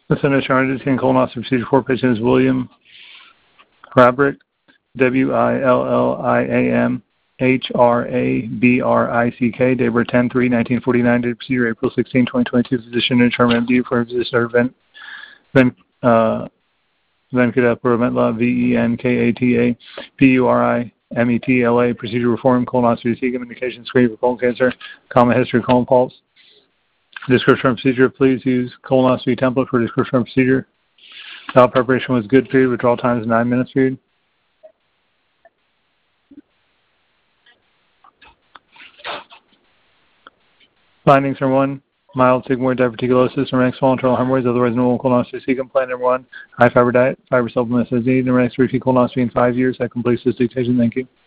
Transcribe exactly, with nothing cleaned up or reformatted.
The Center Charges in colonoscopy procedure for patient is William Hrabrick, W I L L I A M H R A B R I C K, date of birth ten three nineteen forty-nine, date of procedure April sixteenth, twenty twenty-two, physician and term M D for physician Ven, Ven, uh, Venkata Purametla, V E N K A T A P U R I M E T L A, procedure reform, colonoscopy, cecum, indication, screening for colon cancer, common history, colon pulse. Description of procedure, please use colonoscopy template for description of procedure. Bowel preparation was good period, withdrawal time is nine minutes period. Findings number one, mild sigmoid diverticulosis, number next small internal hemorrhoids, otherwise normal colonoscopy cecum. Plan number one, high fiber diet, fiber supplements as needed. Number next repeat colonoscopy in five years. That completes this dictation. Thank you.